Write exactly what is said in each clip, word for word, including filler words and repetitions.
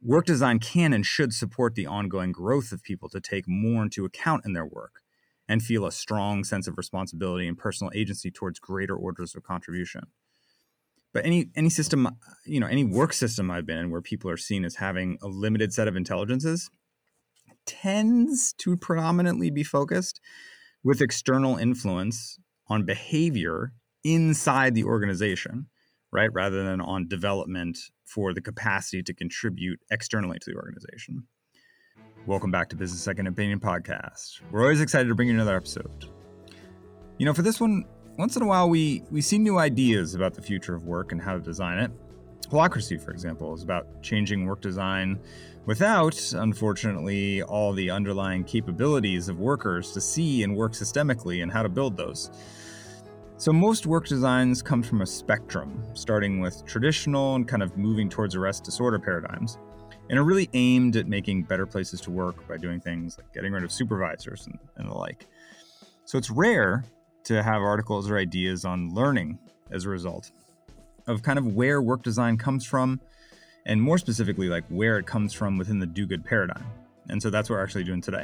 work design can and should support the ongoing growth of people to take more into account in their work and feel a strong sense of responsibility and personal agency towards greater orders of contribution. But any any system, you know, any work system I've been in where people are seen as having a limited set of intelligences tends to predominantly be focused with external influence on behavior inside the organization, right? Rather than on development for the capacity to contribute externally to the organization. Welcome back to Business Second Opinion Podcast. We're always excited to bring you another episode. You know, for this one, once in a while, we, we see new ideas about the future of work and how to design it. Holacracy, for example, is about changing work design without, unfortunately, all the underlying capabilities of workers to see and work systemically and how to build those. So most work designs come from a spectrum, starting with traditional and kind of moving towards arrest disorder paradigms, and are really aimed at making better places to work by doing things like getting rid of supervisors and, and the like. So it's rare to have articles or ideas on learning as a result of kind of where work design comes from, and more specifically, like where it comes from within the do-good paradigm. And so that's what we're actually doing today.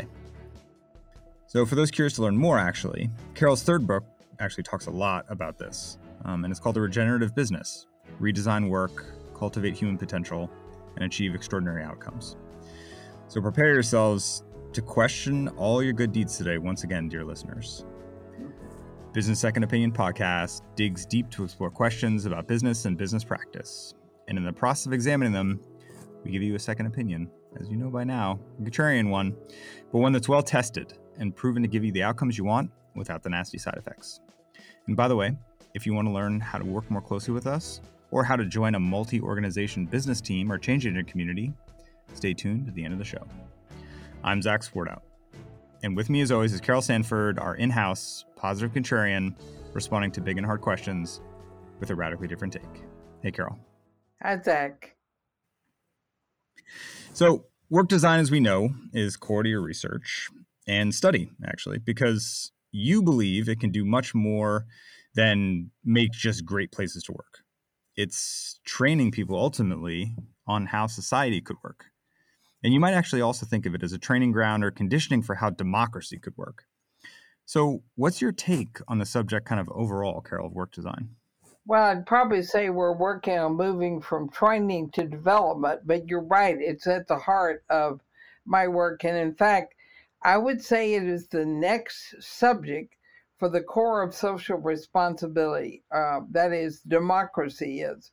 So for those curious to learn more, actually, Carol's third book actually talks a lot about this, um, and it's called The Regenerative Business: Redesign Work, Cultivate Human Potential, and Achieve Extraordinary Outcomes. So prepare yourselves to question all your good deeds today, once again, dear listeners. Business Second Opinion Podcast digs deep to explore questions about business and business practice. And in the process of examining them, we give you a second opinion, as you know by now, a contrarian one, but one that's well tested and proven to give you the outcomes you want without the nasty side effects. And by the way, if you want to learn how to work more closely with us, or how to join a multi-organization business team or change agent community, stay tuned at the end of the show. I'm Zach Swartout. And with me, as always, is Carol Sanford, our in-house positive contrarian, responding to big and hard questions with a radically different take. Hey, Carol. Hi, Zach. So work design, as we know, is core to your research and study, actually, because you believe it can do much more than make just great places to work. It's training people ultimately on how society could work. And you might actually also think of it as a training ground or conditioning for how democracy could work. So what's your take on the subject kind of overall, Carol, of work design? Well, I'd probably say we're working on moving from training to development, but you're right. It's at the heart of my work. And in fact, I would say it is the next subject for the core of social responsibility. Uh, that is, democracy is.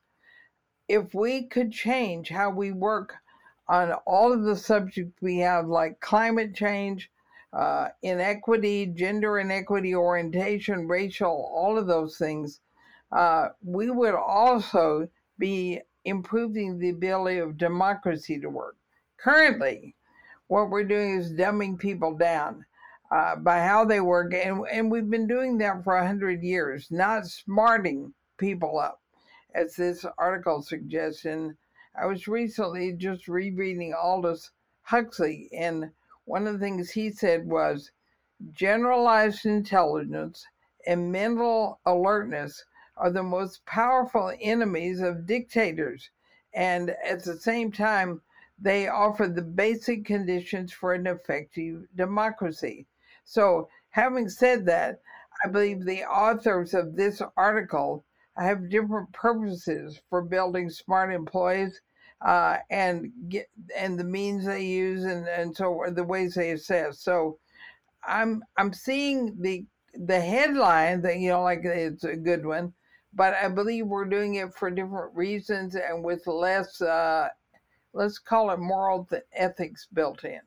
If we could change how we work on all of the subjects we have, like climate change, uh, inequity, gender inequity, orientation, racial, all of those things, uh, we would also be improving the ability of democracy to work. Currently, what we're doing is dumbing people down uh, by how they work, and, and we've been doing that for one hundred years, not smarting people up, as this article suggests. And I was recently just rereading Aldous Huxley, and one of the things he said was generalized intelligence and mental alertness are the most powerful enemies of dictators. And at the same time, they offer the basic conditions for an effective democracy. So having said that, I believe the authors of this article have different purposes for building smart employees uh, and get and the means they use and, and so the ways they assess. So I'm I'm seeing the the headline that, you know, like it's a good one, but I believe we're doing it for different reasons and with less, uh, let's call it moral th- ethics built in.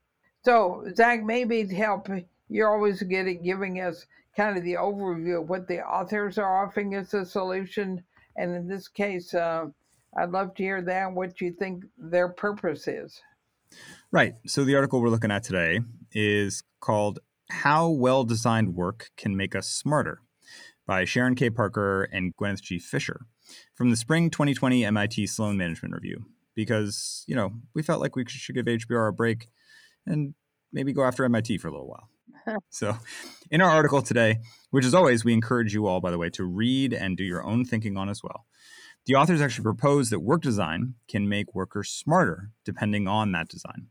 So Zach, maybe to help, you're always getting giving us kind of the overview of what the authors are offering as a solution. And in this case, uh, I'd love to hear that, what you think their purpose is. Right. So the article we're looking at today is called How Well-Designed Work Can Make Us Smarter by Sharon K. Parker and Gwyneth G. Fisher from the spring twenty twenty M I T Sloan Management Review. Because, you know, we felt like we should give H B R a break and maybe go after M I T for a little while. So in our article today, which as always, we encourage you all, by the way, to read and do your own thinking on as well. The authors actually propose that work design can make workers smarter depending on that design.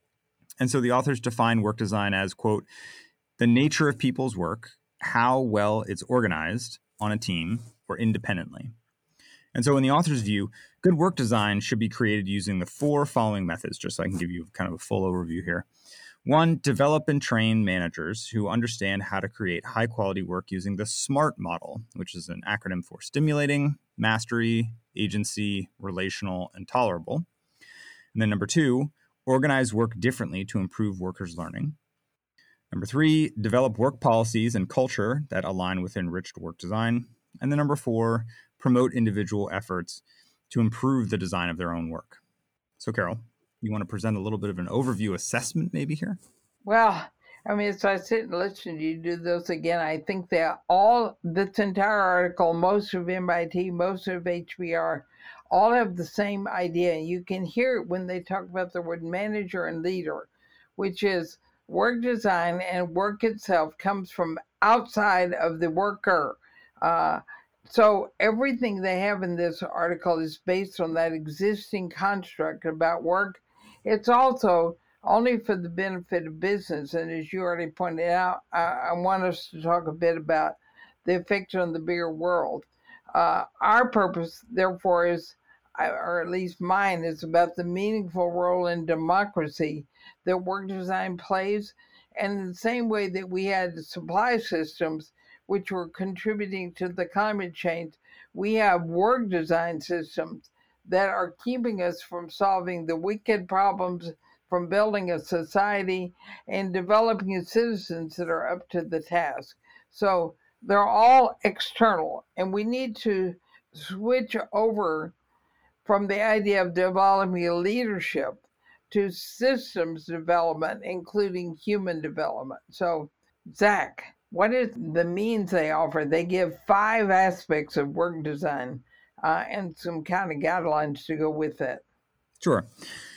And so the authors define work design as, quote, the nature of people's work, how well it's organized on a team or independently. And so in the author's view, good work design should be created using the four following methods, just so I can give you kind of a full overview here. One, develop and train managers who understand how to create high quality work using the SMART model, which is an acronym for stimulating, mastery, agency, relational, and tolerable. And then number two, organize work differently to improve workers' learning. Number three, develop work policies and culture that align with enriched work design. And then number four, promote individual efforts to improve the design of their own work. So, Carol, you want to present a little bit of an overview assessment maybe here? Well, I mean, as I sit and listen to you do those again, I think that all, this entire article, most of M I T, most of H B R, all have the same idea. You can hear it when they talk about the word manager and leader, which is work design and work itself comes from outside of the worker. Uh, so everything they have in this article is based on that existing construct about work. It's also only for the benefit of business. And as you already pointed out, I, I want us to talk a bit about the effect on the bigger world. Uh, our purpose, therefore, is, or at least mine, is about the meaningful role in democracy that work design plays. And in the same way that we had supply systems which were contributing to the climate change, we have work design systems that are keeping us from solving the wicked problems, from building a society and developing citizens that are up to the task. So they're all external, and we need to switch over from the idea of developing a leadership to systems development, including human development. So, Zach, what is the means they offer? They give five aspects of work design uh, and some kind of guidelines to go with it. Sure.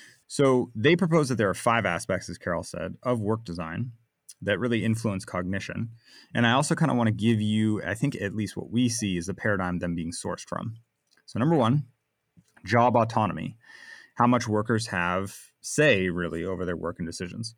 So they propose that there are five aspects, as Carol said, of work design that really influence cognition. And I also kind of want to give you, I think at least what we see is the paradigm them being sourced from. So number one, job autonomy, how much workers have say really over their work and decisions.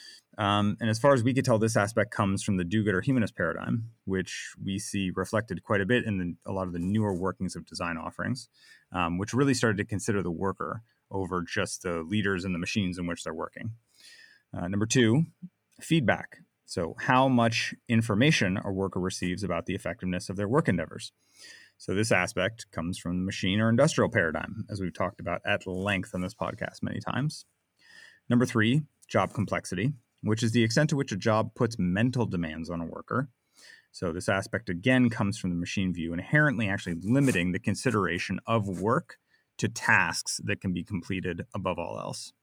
Um, and as far as we could tell, this aspect comes from the do-gooder humanist paradigm, which we see reflected quite a bit in the, a lot of the newer workings of design offerings, um, which really started to consider the worker over just the leaders and the machines in which they're working. Uh, number two, feedback. So how much information a worker receives about the effectiveness of their work endeavors. So this aspect comes from the machine or industrial paradigm, as we've talked about at length on this podcast many times. Number three, job complexity, which is the extent to which a job puts mental demands on a worker. So this aspect, again, comes from the machine view, inherently actually limiting the consideration of work to tasks that can be completed above all else.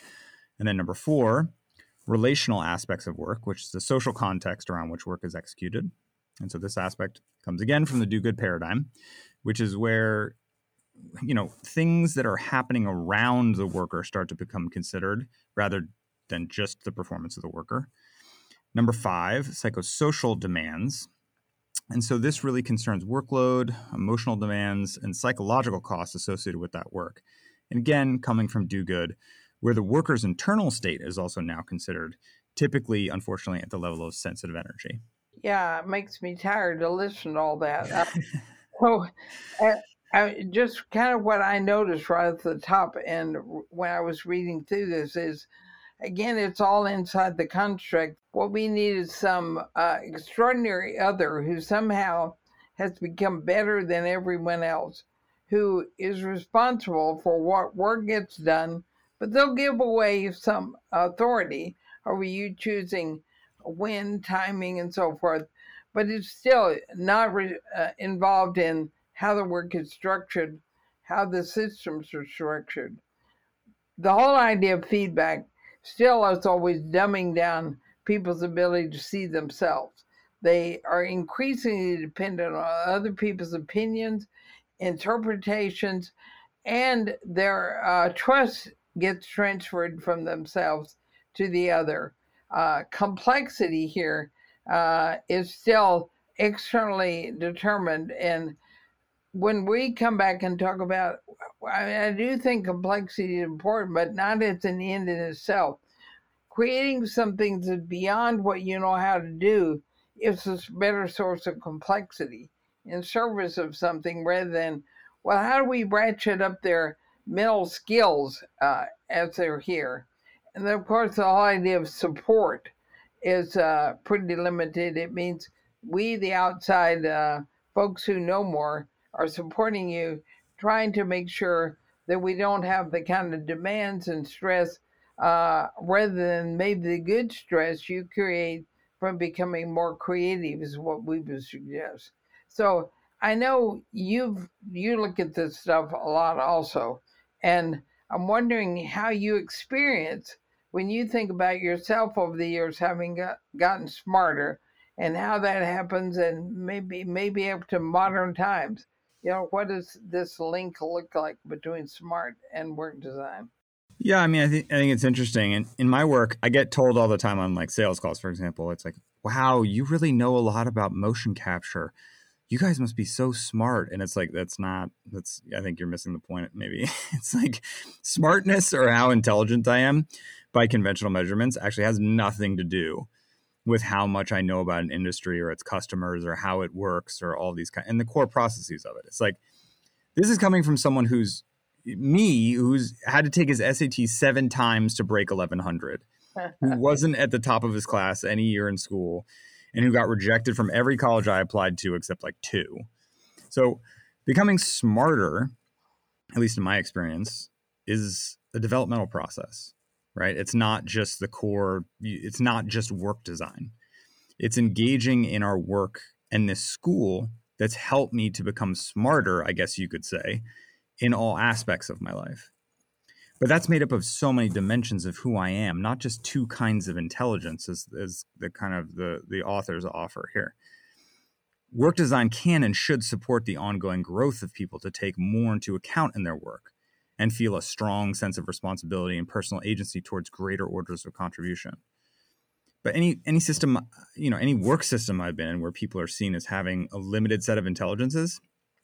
And then number four, relational aspects of work, which is the social context around which work is executed. And so this aspect comes again from the do-good paradigm, which is where, you know, things that are happening around the worker start to become considered rather than just the performance of the worker. Number five, psychosocial demands. And so this really concerns workload, emotional demands, and psychological costs associated with that work. And again, coming from do good, where the worker's internal state is also now considered, typically, unfortunately, at the level of sensitive energy. Yeah, it makes me tired to listen to all that. Uh, so uh, I, just kind of what I noticed right at the top and when I was reading through this is, again, it's all inside the construct. What we need is some uh, extraordinary other who somehow has become better than everyone else, who is responsible for what work gets done, but they'll give away some authority over you choosing when, timing, and so forth. But it's still not re- uh, involved in how the work is structured, how the systems are structured. The whole idea of feedback still is always dumbing down people's ability to see themselves. They are increasingly dependent on other people's opinions, interpretations, and their uh, trust gets transferred from themselves to the other. Uh, complexity here uh, is still externally determined, and when we come back and talk about, I, mean, I do think complexity is important, but not as an end in itself. Creating something that's beyond what you know how to do is a better source of complexity in service of something rather than, well, how do we ratchet up their mental skills uh, as they're here? And then, of course, the whole idea of support is uh, pretty limited. It means we, the outside uh, folks who know more, are supporting you, trying to make sure that we don't have the kind of demands and stress uh, rather than maybe the good stress you create from becoming more creative is what we would suggest. So I know you've you look at this stuff a lot also, and I'm wondering how you experience when you think about yourself over the years having got, gotten smarter, and how that happens, and maybe maybe up to modern times. You know, what does this link look like between smart and work design? Yeah, I mean, I think I think it's interesting. And in my work, I get told all the time on like sales calls, for example, it's like, wow, you really know a lot about motion capture. You guys must be so smart. And it's like, that's not, that's, I think you're missing the point. Maybe it's like smartness or how intelligent I am by conventional measurements actually has nothing to do with how much I know about an industry or its customers or how it works or all these kind and the core processes of it. It's like, this is coming from someone who's me, who's had to take his S A T seven times to break eleven hundred, who wasn't at the top of his class any year in school, and who got rejected from every college I applied to except like two. So becoming smarter, at least in my experience, is a developmental process, right? It's not just the core, it's not just work design. It's engaging in our work and this school that's helped me to become smarter, I guess you could say, in all aspects of my life. But that's made up of so many dimensions of who I am, not just two kinds of intelligence as, as the kind of the, the authors offer here. Work design can and should support the ongoing growth of people to take more into account in their work and feel a strong sense of responsibility and personal agency towards greater orders of contribution. But any any system, you know, any work system I've been in where people are seen as having a limited set of intelligences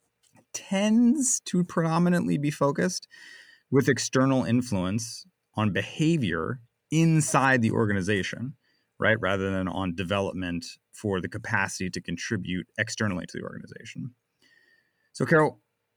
tends to predominantly be focused with external influence on behavior inside the organization, right? Rather than on development for the capacity to contribute externally to the organization. So, Carol,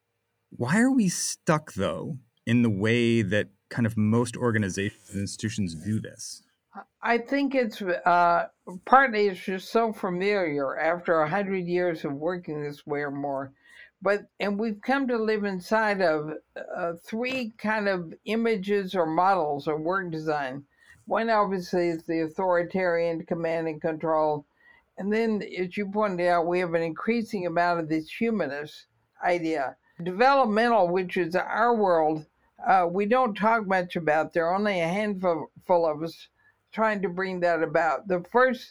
why are we stuck, though, in the way that kind of most organizations and institutions do this? I think it's uh, partly it's just so familiar after a hundred years of working this way or more. But and we've come to live inside of uh, three kind of images or models of work design. One obviously is the authoritarian command and control, and then, as you pointed out, we have an increasing amount of this humanist idea. Developmental, which is our world, uh, we don't talk much about. There are only a handful full of us trying to bring that about. The first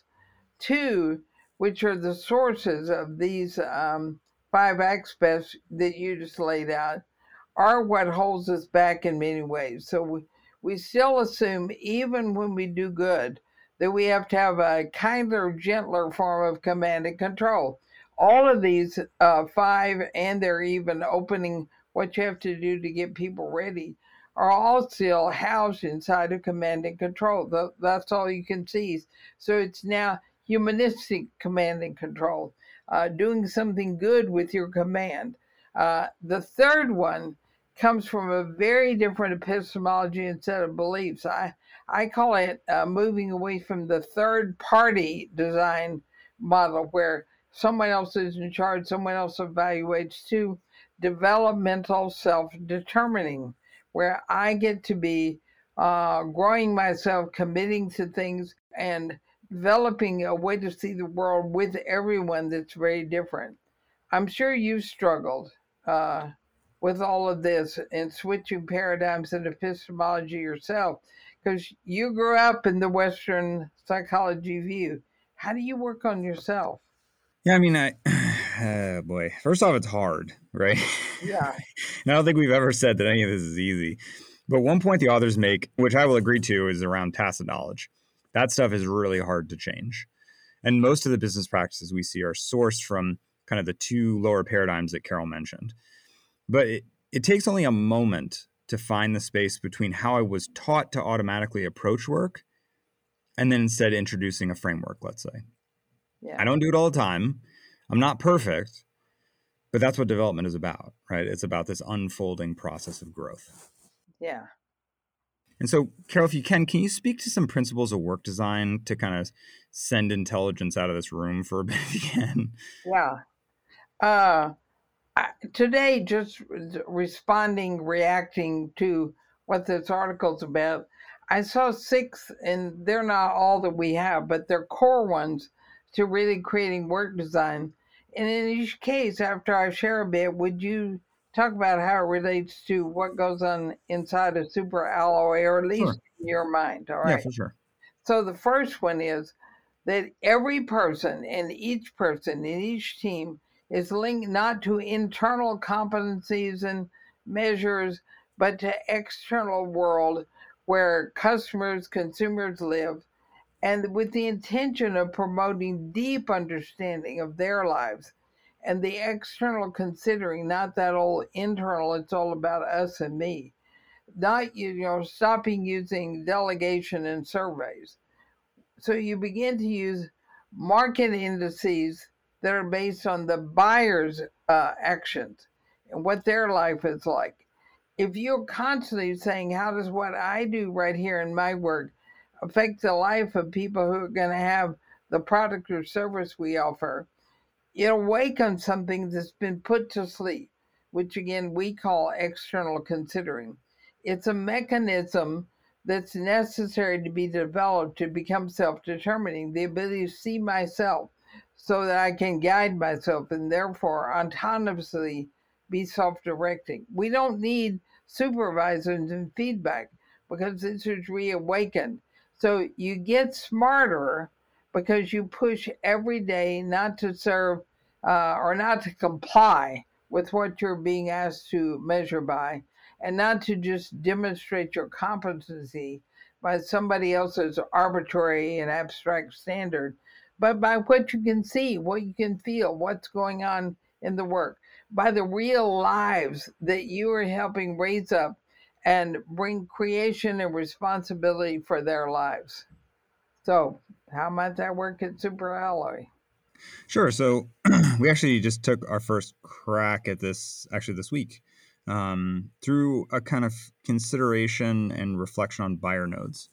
two, which are the sources of these um, five aspects that you just laid out, are what holds us back in many ways. So we, we still assume, even when we do good, that we have to have a kinder, gentler form of command and control. All of these uh, five, and they're even opening what you have to do to get people ready, are all still housed inside of command and control. That's all you can see. So it's now humanistic command and control, uh, doing something good with your command. Uh, the third one comes from a very different epistemology and set of beliefs. I, I call it uh, moving away from the third party design model where someone else is in charge, someone else evaluates, to developmental self-determining, where I get to be uh, growing myself, committing to things, and developing a way to see the world with everyone that's very different. I'm sure you've struggled uh, with all of this and switching paradigms and epistemology yourself, because you grew up in the Western psychology view. How do you work on yourself? Yeah, I mean, I, oh boy, first off, it's hard, right? Yeah. And I don't think we've ever said that any of this is easy. But one point the authors make, which I will agree to, is around tacit knowledge. That stuff is really hard to change. And most of the business practices we see are sourced from kind of the two lower paradigms that Carol mentioned. But it, it takes only a moment to find the space between how I was taught to automatically approach work and then instead introducing a framework, let's say. Yeah. I don't do it all the time. I'm not perfect, but that's what development is about, right? It's about this unfolding process of growth. Yeah. And so, Carol, if you can, can you speak to some principles of work design to kind of send intelligence out of this room for a bit again? Yeah. Uh, I, today, just responding, reacting to what this article's about, I saw six, and they're not all that we have, but they're core ones to really creating work design. And in each case, after I share a bit, would you talk about how it relates to what goes on inside a super alloy, or at least Sure. in your mind? All right. Yeah, for sure. So the first one is that every person and each person in each team is linked not to internal competencies and measures, but to external world where customers, consumers live, and with the intention of promoting deep understanding of their lives. And the external considering, not that old internal, it's all about us and me. Not, you know, stopping using delegation and surveys. So you begin to use market indices that are based on the buyer's uh, actions and what their life is like. If you're constantly saying, how does what I do right here in my work affect the life of people who are going to have the product or service we offer, it awakens something that's been put to sleep, which again we call external considering. It's a mechanism that's necessary to be developed to become self-determining, the ability to see myself so that I can guide myself and therefore autonomously be self-directing. We don't need supervisors and feedback because this is reawakened. So you get smarter because you push every day not to serve uh, or not to comply with what you're being asked to measure by, and not to just demonstrate your competency by somebody else's arbitrary and abstract standard, but by what you can see, what you can feel, what's going on in the work, by the real lives that you are helping raise up and bring creation and responsibility for their lives. So, how might that work at Super Alloy? Sure. So we actually just took our first crack at this actually this week um, through a kind of consideration and reflection on buyer nodes,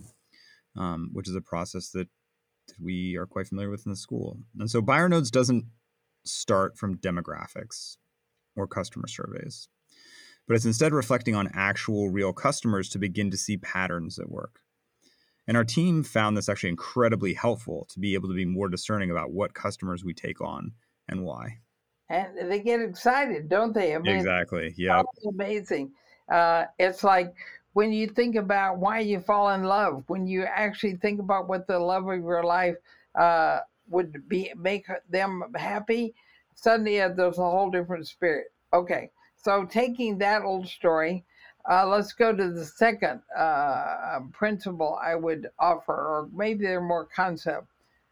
um, which is a process that, that we are quite familiar with in the school. And so buyer nodes doesn't start from demographics or customer surveys, but it's instead reflecting on actual real customers to begin to see patterns at work. And our team found this actually incredibly helpful to be able to be more discerning about what customers we take on and why. And they get excited, don't they? I mean, Exactly. Yeah. it's amazing. Uh, it's like when you think about why you fall in love, when you actually think about what the love of your life uh, would be, make them happy, suddenly uh, there's a whole different spirit. Okay, so taking that old story, uh, let's go to the second uh, principle I would offer, or maybe they're more concept.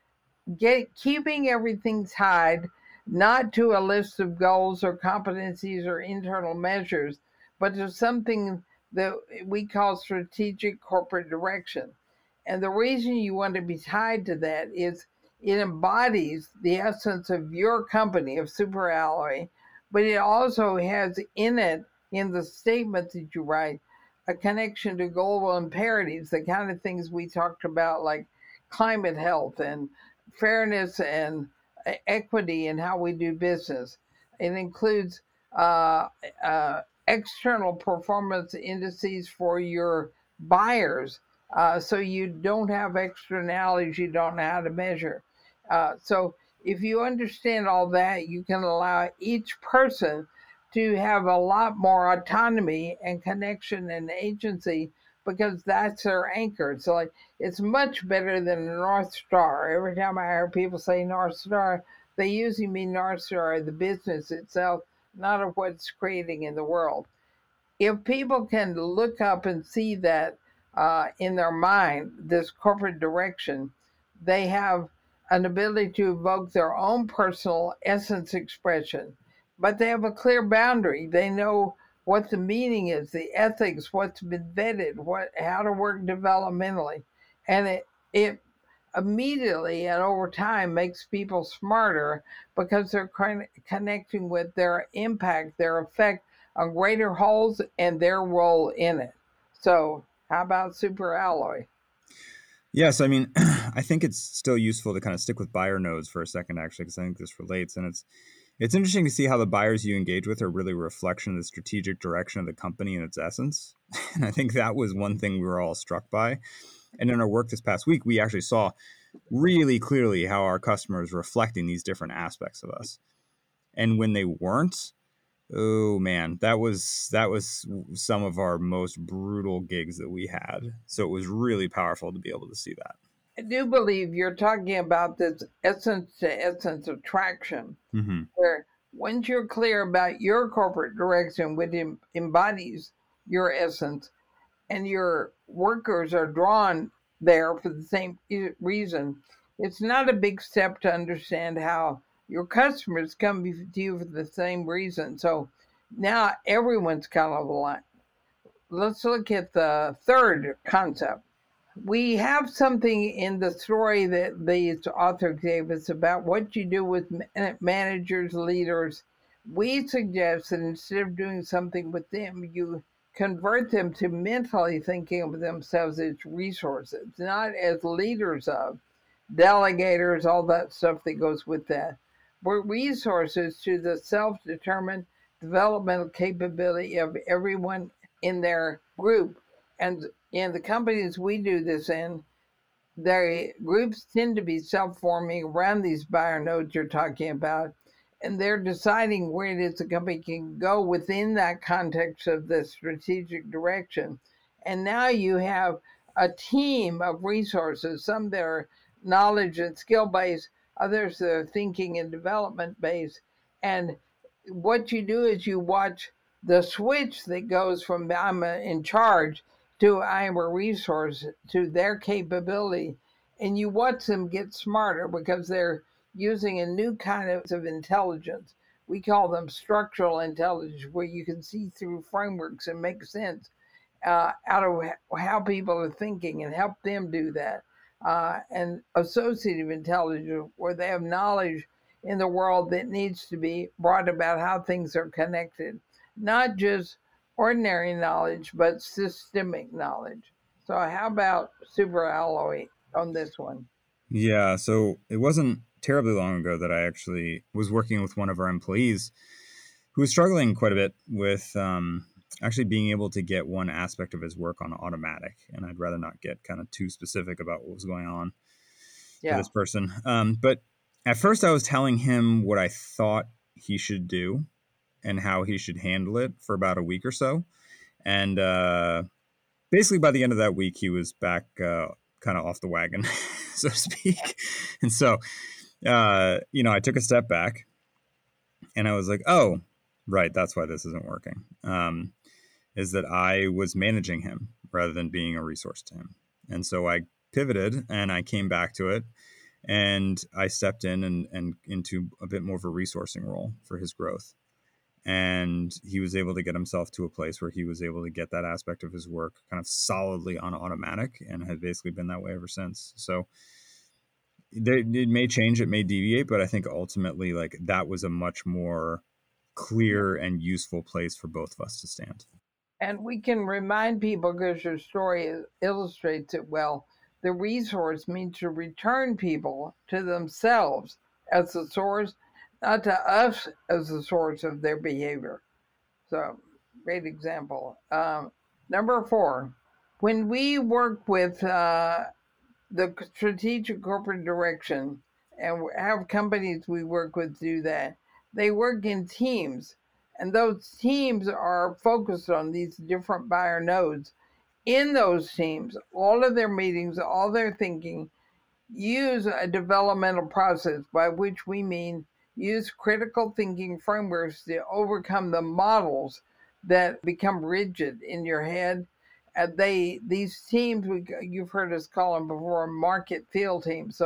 Get keeping everything tied not to a list of goals or competencies or internal measures, but to something that we call strategic corporate direction. And the reason you want to be tied to that is it embodies the essence of your company, of Super Alloy, but it also has in it, in the statement that you write, a connection to global imperatives, the kind of things we talked about, like climate health and fairness and equity in how we do business. It includes uh, uh, external performance indices for your buyers, uh, so you don't have externalities you don't know how to measure. Uh, so if you understand all that, you can allow each person to have a lot more autonomy and connection and agency because that's their anchor. So like it's much better than a North Star. Every time I hear people say North Star, they usually mean North Star, the business itself, not of what's creating in the world. If people can look up and see that uh, in their mind, this corporate direction, they have an ability to evoke their own personal essence expression, but they have a clear boundary. They know what the meaning is, the ethics, what's been vetted, what how to work developmentally, and it it immediately and over time makes people smarter because they're con- connecting with their impact, their effect on greater wholes, and their role in it. So, how about superalloy? Yes, I mean, I think it's still useful to kind of stick with buyer nodes for a second, actually, because I think this relates, and it's it's interesting to see how the buyers you engage with are really a reflection of the strategic direction of the company and its essence. And I think that was one thing we were all struck by. And in our work this past week, we actually saw really clearly how our customers were reflecting these different aspects of us. And when they weren't, oh man, that was that was some of our most brutal gigs that we had. So it was really powerful to be able to see that. I do believe you're talking about this essence to essence attraction, Mm-hmm. where once you're clear about your corporate direction, which em- embodies your essence, and your workers are drawn there for the same e- reason, it's not a big step to understand how your customers come to you for the same reason. So now everyone's kind of aligned. Let's look at the third concept. We have something in the story that the author gave us about what you do with managers, leaders. We suggest that instead of doing something with them, you convert them to mentally thinking of themselves as resources, not as leaders of, delegators, all that stuff that goes with that. We're resources to the self determined developmental capability of everyone in their group. And in the companies we do this in, their groups tend to be self-forming around these buyer nodes you're talking about, and they're deciding where it is the company can go within that context of the strategic direction. And now you have a team of resources, some that are knowledge and skill based, others that are thinking and development based. And what you do is you watch the switch that goes from I'm in charge to I'm a resource to their capability, and you watch them get smarter because they're using a new kind of, of intelligence. We call them structural intelligence, where you can see through frameworks and make sense uh, out of how people are thinking and help them do that. Uh, and associative intelligence, where they have knowledge in the world that needs to be brought about how things are connected, not just ordinary knowledge, but systemic knowledge. So, how about superalloy on this one? Yeah, so it wasn't terribly long ago that I actually was working with one of our employees who was struggling quite a bit with um, actually being able to get one aspect of his work on automatic. And I'd rather not get kind of too specific about what was going on for Yeah. this person. Um, but at first, I was telling him what I thought he should do and how he should handle it for about a week or so. And uh, basically, by the end of that week, he was back uh, kind of off the wagon, so to speak. And so, uh, you know, I took a step back and I was like, oh, right, that's why this isn't working. Um, is that I was managing him rather than being a resource to him. And so I pivoted and I came back to it and I stepped in and, and into a bit more of a resourcing role for his growth. And he was able to get himself to a place where he was able to get that aspect of his work kind of solidly on automatic and has basically been that way ever since. So they, it may change, it may deviate, but I think ultimately like that was a much more clear and useful place for both of us to stand. And we can remind people, because your story illustrates it well, the resource means to return people to themselves as the source, not to us as the source of their behavior. So, great example. Um, number four, when we work with uh, the strategic corporate direction and have companies we work with do that, they work in teams. And those teams are focused on these different buyer nodes. In those teams, all of their meetings, all their thinking, use a developmental process, by which we mean use critical thinking frameworks to overcome the models that become rigid in your head. Uh, they these teams, we, you've heard us call them before, market field teams. So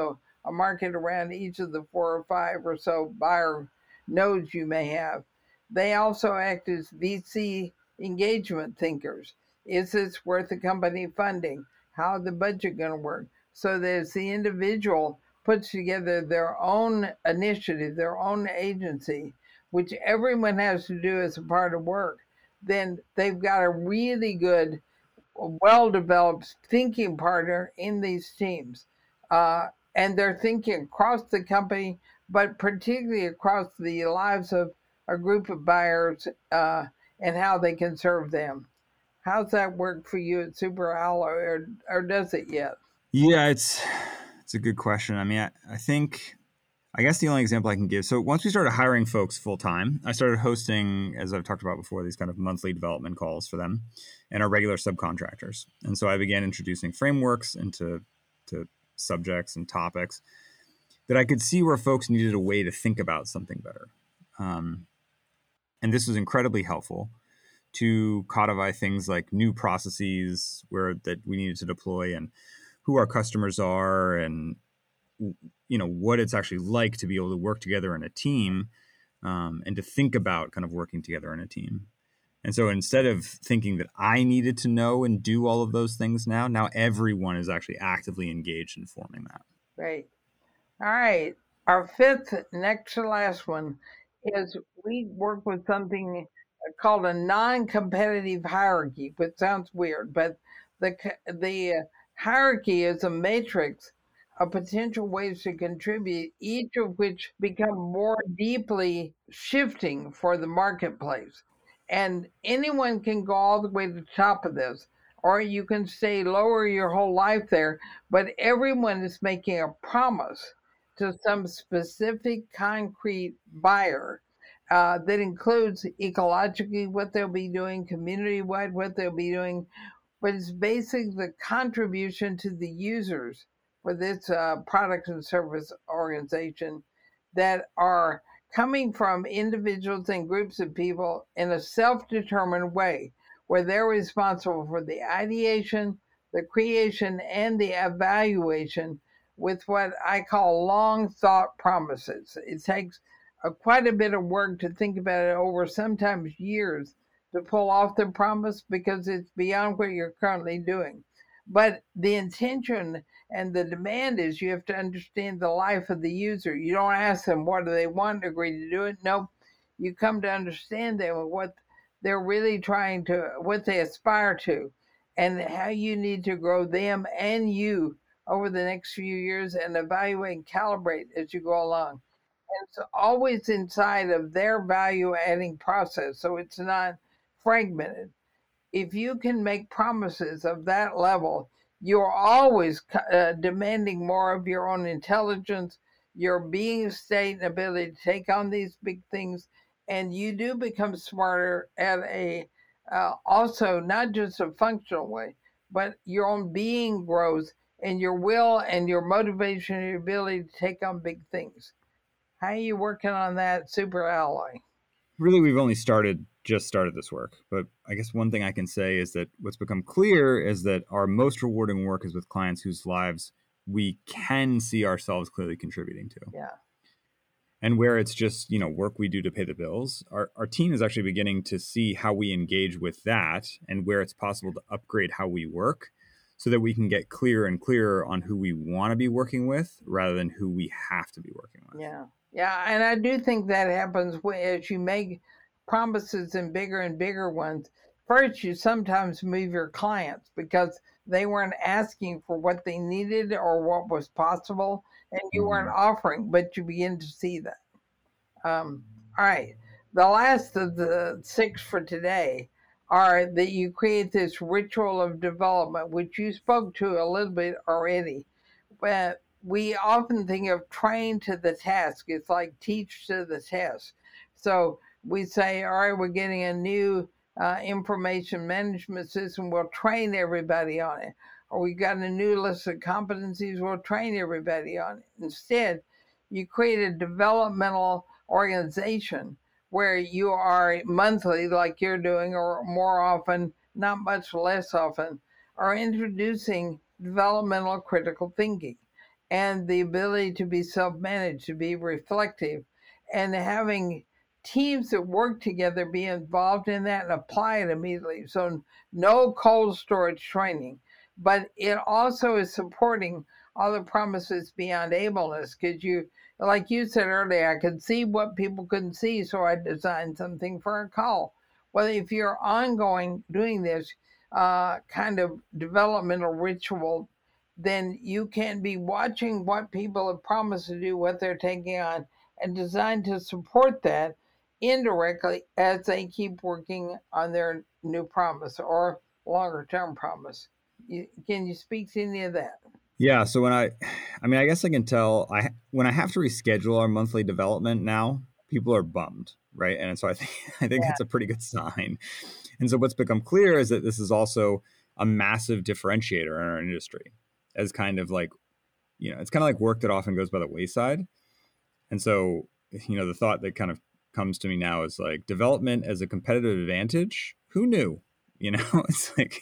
a market around each of the four or five or so buyer nodes you may have. They also act as V C engagement thinkers. Is this worth the company funding? How is the budget going to work? So that as the individual puts together their own initiative, their own agency, which everyone has to do as a part of work, then they've got a really good, well-developed thinking partner in these teams. Uh, and they're thinking across the company, but particularly across the lives of a group of buyers uh, and how they can serve them. How's that work for you at Superalloy, or, or does it yet? Yeah, it's it's a good question. I mean, I, I think, I guess the only example I can give, so once we started hiring folks full time, I started hosting, as I've talked about before, these kind of monthly development calls for them and our regular subcontractors. And so I began introducing frameworks into to subjects and topics that I could see where folks needed a way to think about something better. Um, and this was incredibly helpful to codify things like new processes where that we needed to deploy and who our customers are and, you know, what it's actually like to be able to work together in a team um, and to think about kind of working together in a team. And so instead of thinking that I needed to know and do all of those things now, now everyone is actually actively engaged in forming that. Great. All right. Our fifth, next to last one, is we work with something called a non-competitive hierarchy, which sounds weird, but the the hierarchy is a matrix of potential ways to contribute, each of which become more deeply shifting for the marketplace. And anyone can go all the way to the top of this, or you can stay lower your whole life there, but everyone is making a promise to some specific concrete buyer uh, that includes ecologically what they'll be doing, community-wide what they'll be doing, but it's basically the contribution to the users for this uh, product and service organization that are coming from individuals and groups of people in a self-determined way, where they're responsible for the ideation, the creation, and the evaluation with what I call long thought promises. It takes a, quite a bit of work to think about it over sometimes years to pull off the promise because it's beyond what you're currently doing. But the intention and the demand is you have to understand the life of the user. You don't ask them what do they want to agree to do it. No, you come to understand them and what they're really trying to, what they aspire to, and how you need to grow them and you over the next few years and evaluate and calibrate as you go along. And it's always inside of their value adding process, so it's not fragmented. If you can make promises of that level, you're always uh, demanding more of your own intelligence, your being state and ability to take on these big things, and you do become smarter at a uh, also not just a functional way, but your own being grows and your will and your motivation and your ability to take on big things. How are you working on that, Superalloy? Really, we've only started, just started this work. But I guess one thing I can say is that what's become clear is that our most rewarding work is with clients whose lives we can see ourselves clearly contributing to. Yeah. And where it's just, you know, work we do to pay the bills, our, our team is actually beginning to see how we engage with that and where it's possible to upgrade how we work so that we can get clearer and clearer on who we want to be working with rather than who we have to be working with. Yeah. Yeah, and I do think that happens as you make promises and bigger and bigger ones. First, you sometimes move your clients because they weren't asking for what they needed or what was possible, and you mm-hmm. weren't offering, but you begin to see that. Um, all right. The last of the six for today are that you create this ritual of development, which you spoke to a little bit already. But we often think of train to the task. It's like teach to the test. So we say, all right, we're getting a new uh, information management system. We'll train everybody on it. Or we got a new list of competencies. We'll train everybody on it. Instead, you create a developmental organization where you are monthly, like you're doing, or more often, not much less often, are introducing developmental critical thinking. and the ability to be self-managed, to be reflective, and having teams that work together be involved in that and apply it immediately. So no cold storage training, but it also is supporting all the promises beyond ableness, because you, like you said earlier, I could see what people couldn't see, so I designed something for a call. Well, if you're ongoing doing this uh, kind of developmental ritual, then you can be watching what people have promised to do, what they're taking on, and designed to support that indirectly as they keep working on their new promise or longer term promise. You, can you speak to any of that? Yeah. So when I, I mean, I guess I can tell I when I have to reschedule our monthly development now, people are bummed, right? And so I think I think Yeah. that's a pretty good sign. And so what's become clear is that this is also a massive differentiator in our industry, as kind of like, you know, it's kind of like work that often goes by the wayside. And so, you know, the thought that kind of comes to me now is like development as a competitive advantage. Who knew? You know, it's like.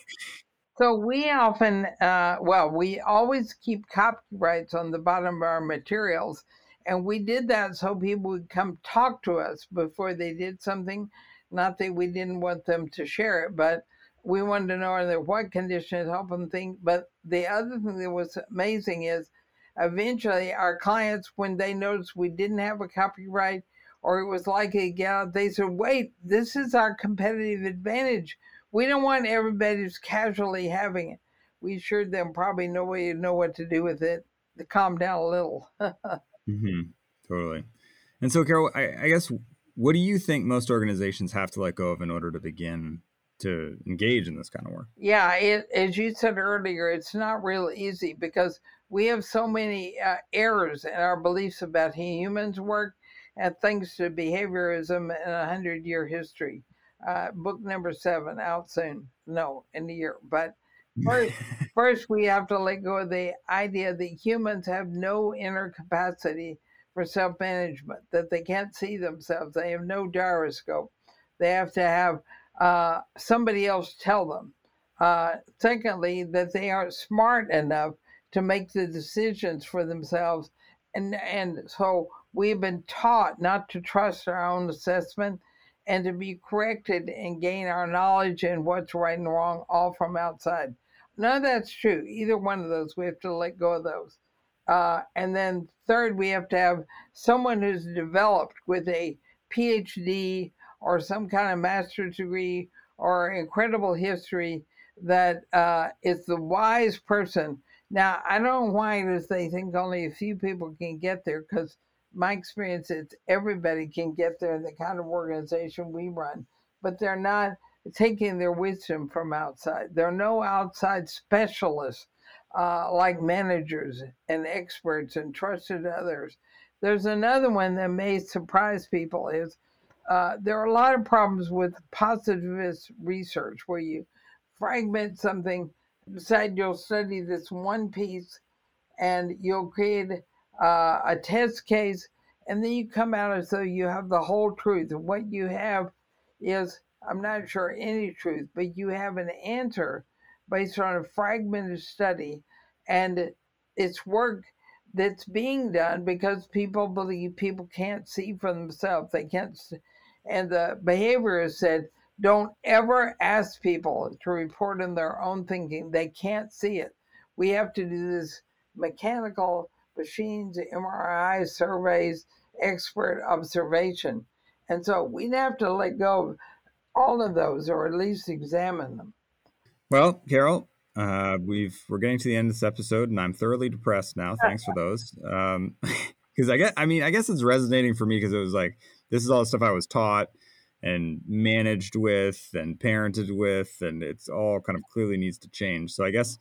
So we often, uh, well, we always keep copyrights on the bottom of our materials. And we did that so people would come talk to us before they did something. Not that we didn't want them to share it, but we wanted to know under what conditions, help them think. But the other thing that was amazing is eventually our clients, when they noticed we didn't have a copyright or it was likely to get out, they said, wait, this is our competitive advantage. We don't want everybody just casually having it. We assured them probably nobody would know what to do with it to calm down a little. Mm-hmm. Totally. And so, Carol, I, I guess, what do you think most organizations have to let go of in order to begin to engage in this kind of work? Yeah, it, as you said earlier, it's not real easy because we have so many uh, errors in our beliefs about how humans work, and thanks to behaviorism and a hundred-year history. Uh, book number seven out soon. No, in the year. But first, first, we have to let go of the idea that humans have no inner capacity for self-management, that they can't see themselves. They have no gyroscope. They have to have uh, somebody else tell them. Uh, secondly, that they aren't smart enough to make the decisions for themselves. And, and so we've been taught not to trust our own assessment and to be corrected and gain our knowledge and what's right and wrong all from outside. None of that's true. Either one of those, we have to let go of those. Uh, and then third, we have to have someone who's developed with a P H D or some kind of master's degree or incredible history that uh, is the wise person. Now, I don't know why it is they think only a few people can get there, because my experience is everybody can get there in the kind of organization we run, but they're not taking their wisdom from outside. There are no outside specialists uh, like managers and experts and trusted others. There's another one that may surprise people is uh, there are a lot of problems with positivist research where you fragment something, decide you'll study this one piece, and you'll create uh, a test case, and then you come out as though you have the whole truth. And what you have is, I'm not sure any truth, but you have an answer based on a fragmented study, and it's work that's being done because people believe people can't see for themselves. They can't, and the behaviorist said, don't ever ask people to report on their own thinking. They can't see it. We have to do this mechanical machines, M R I surveys, expert observation. And so we'd have to let go of all of those, or at least examine them. Well, Carol, uh, we've we're getting to the end of this episode, and I'm thoroughly depressed now. Thanks for those. Um, because I guess I mean I guess it's resonating for me because it was like this is all the stuff I was taught and managed with and parented with, and it's all kind of clearly needs to change. So I guess,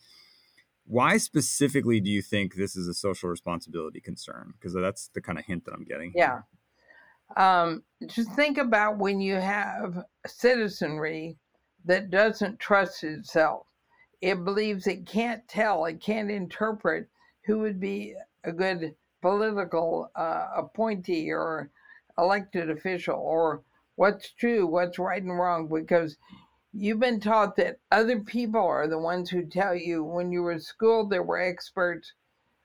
why specifically do you think this is a social responsibility concern? Because that's the kind of hint that I'm getting. Yeah. Um, just think about when you have citizenry that doesn't trust itself. It believes it can't tell, it can't interpret who would be a good political uh, appointee or elected official, or what's true, what's right and wrong, because you've been taught that other people are the ones who tell you. When you were in school, there were experts.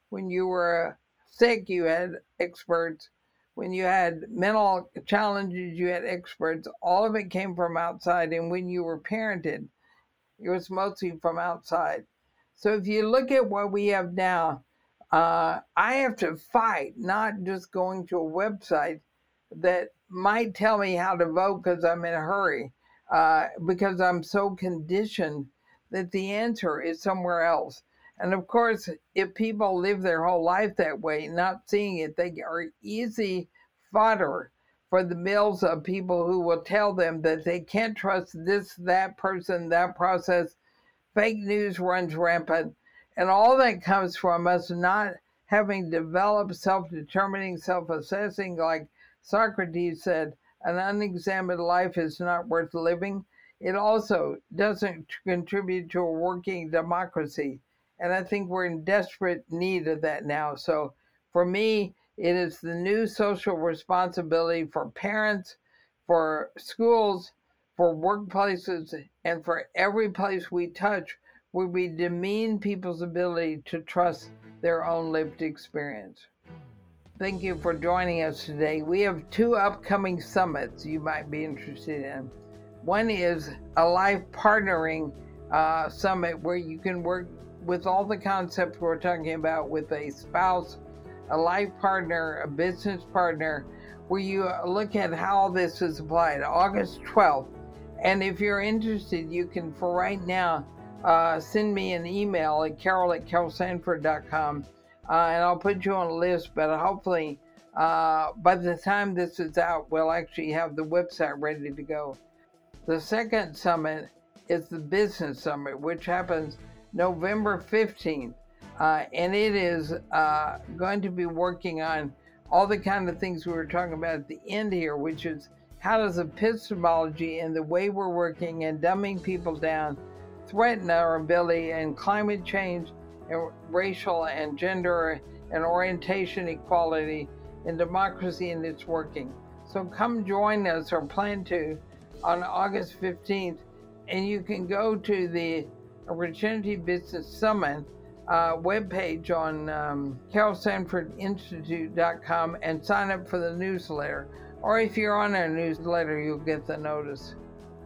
When you were sick, you had experts. When you had mental challenges, you had experts. All of it came from outside. And when you were parented, it was mostly from outside. So if you look at what we have now, uh, I have to fight, not just going to a website that might tell me how to vote because I'm in a hurry, uh, because I'm so conditioned that the answer is somewhere else. And of course, if people live their whole life that way, not seeing it, they are easy fodder for the mills of people who will tell them that they can't trust this, that person, that process. Fake news runs rampant. And all that comes from us not having developed self-determining, self-assessing, like Socrates said, an unexamined life is not worth living. It also doesn't contribute to a working democracy. And I think we're in desperate need of that now. So for me, it is the new social responsibility for parents, for schools, for workplaces, and for every place we touch, where we demean people's ability to trust their own lived experience. Thank you for joining us today. We have two upcoming summits you might be interested in. One is a life partnering uh, summit where you can work with all the concepts we're talking about with a spouse, a life partner, a business partner, where you look at how this is applied. August twelfth. And if you're interested, you can, for right now, uh, send me an email at carol at carol sanford dot com, uh, and I'll put you on a list. But hopefully, uh, by the time this is out, we'll actually have the website ready to go. The second summit is the Business Summit, which happens November fifteenth. Uh, and it is uh, going to be working on all the kind of things we were talking about at the end here, which is how does epistemology and the way we're working and dumbing people down threaten our ability and climate change and racial and gender and orientation equality and democracy and its working. So come join us, or plan to, on August fifteenth, and you can go to the Regenerative Business Summit uh, webpage on um, carol sanford institute dot com and sign up for the newsletter. Or if you're on our newsletter, you'll get the notice.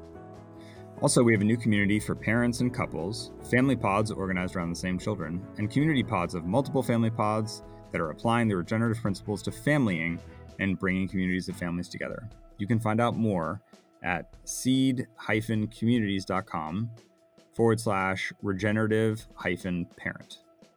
Also, we have a new community for parents and couples, family pods organized around the same children, and community pods of multiple family pods that are applying the regenerative principles to familying and bringing communities of families together. You can find out more at seed communities dot com forward slash regenerative hyphen parent.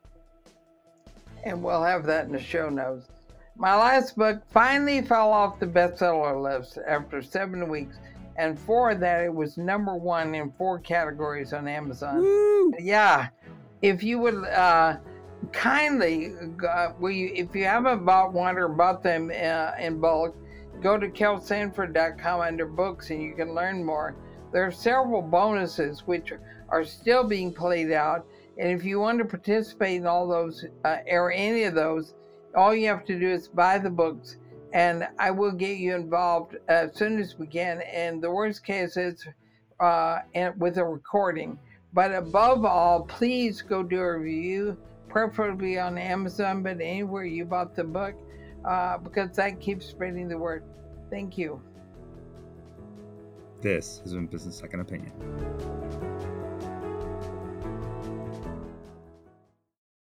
And we'll have that in the show notes. My last book finally fell off the bestseller list after seven weeks, and for that, it was number one in four categories on Amazon. Woo! Yeah, if you would uh, kindly, uh, will you, if you haven't bought one or bought them uh, in bulk, go to carol sanford dot com under books and you can learn more. There are several bonuses which are still being played out, and if you want to participate in all those uh, or any of those, all you have to do is buy the books, and I will get you involved as soon as we can. And the worst case is uh, and with a recording. But above all, please go do a review, preferably on Amazon, but anywhere you bought the book, uh, because that keeps spreading the word. Thank you. This has been Business Second Opinion.